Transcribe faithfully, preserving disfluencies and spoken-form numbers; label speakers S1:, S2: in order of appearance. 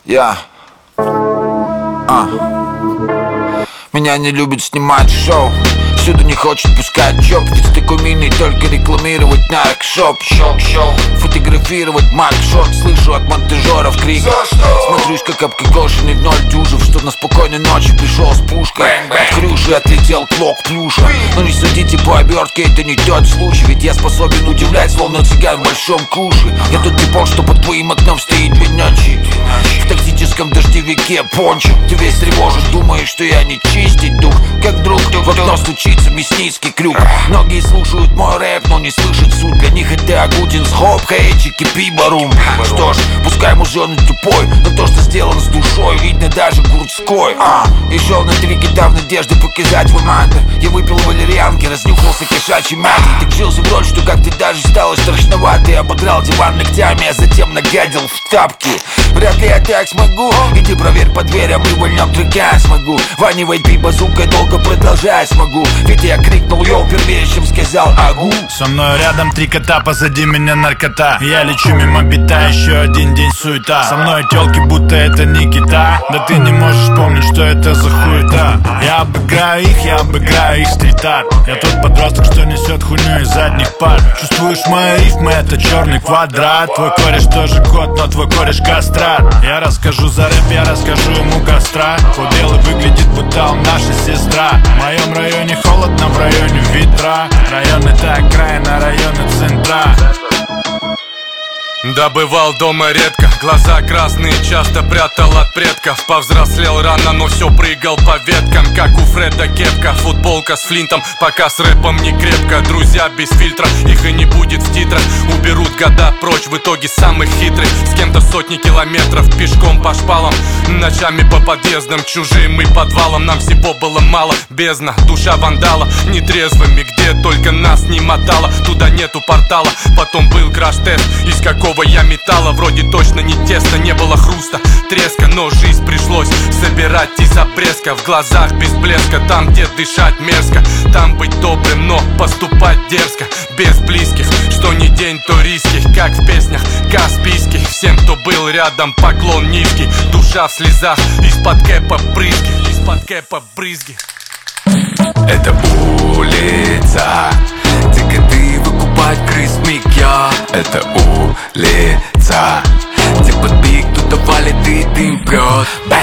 S1: Я а. Меня не любят снимать шоу, всюду не хочет пускать джоб. Ведь такой милый только рекламировать наркшоп. Фотографировать маркшот, слышу от монтажеров крик. Смотрюсь как обкокошенный в ноль дюжев, что на спокойной ночи пришел с пушкой. От крыши отлетел клок плюша. Но не судите по обертке, это не тот случай. Ведь я способен удивлять, словно цыган в большом куше. Я тот типон, что под твоим окном стоит две ночи. В тактическом дождевике пончо. Ты весь тревожен, думаешь, что я не чистить дух. Как вдруг в окно стучится мясницкий крюк. Многие слушают мой рэп, но не слышат суть. Для них это Агутин с хопка, эчики, пибарум. Что ж, пускай мужчина тупой, но то, что сделано с душой, видно даже гурцкой. а. Я шел на три кита в надежде показать свой мантр. Я выпил валерьянки, разнюхался кошачьей мятой. Так вжился в роль, что как-то даже стало страшновато. Я ободрал диван ногтями, а затем нагадил в тапки. Вряд ли я так смогу. Иди проверь под дверь, а мы вольнем трека смогу. Ваня, пей базукой, долго продолжай смогу. Ведь я крикнул йоу первее, чем сказал агу.
S2: Со мной рядом три кота, позади меня наркота. Я лечу мимо бита, еще один день суета. Со мной тёлки, будто это не кита. Да ты не можешь помнить, что это за хуета. Я обыграю их, я обыграю их стрит-арт. Я тот подросток, что несет хуйню из задних пар. Чувствуешь мои рифмы, это черный квадрат. Твой кореш тоже кот, но твой кореш кастрат. Я расскажу за рэп, я расскажу ему костра. Худел и выглядит, будто он наша сестра. В моем районе холодно, в районе ветра. Район это окраина, районы центра.
S3: Добывал дома редко, глаза красные, часто прятал от предков. Повзрослел рано, но все прыгал по веткам, как у Фреда кепка. Футболка с флинтом, пока с рэпом не крепко. Друзья без фильтра, их и не будет в титрах. Уберут года прочь, в итоге самых хитрых. С кем-то сотни километров, пешком по шпалам. Ночами по подъездам, чужим и подвалам. Нам всего было мало, бездна, душа вандала. Нетрезвыми, где только нас не мотало. Туда нету портала, потом был краш-тест. Из какого я металла, вроде точно не тесто. Не было хруста, треска, но жизнь пришлось собирать из обрезка. В глазах без блеска, там где дышать мерзко. Там быть добрым, но поступать дерзко. Без близких, что не день, то риски. Как в песнях каспийских. Всем, кто был рядом, поклон низкий. Душа в слезах, из-под кэпа брызги. Из-под кэпа брызги.
S4: Это улица, где коты выкупать крыс микья. Это улица, где под биг кто-то валит и дым прет.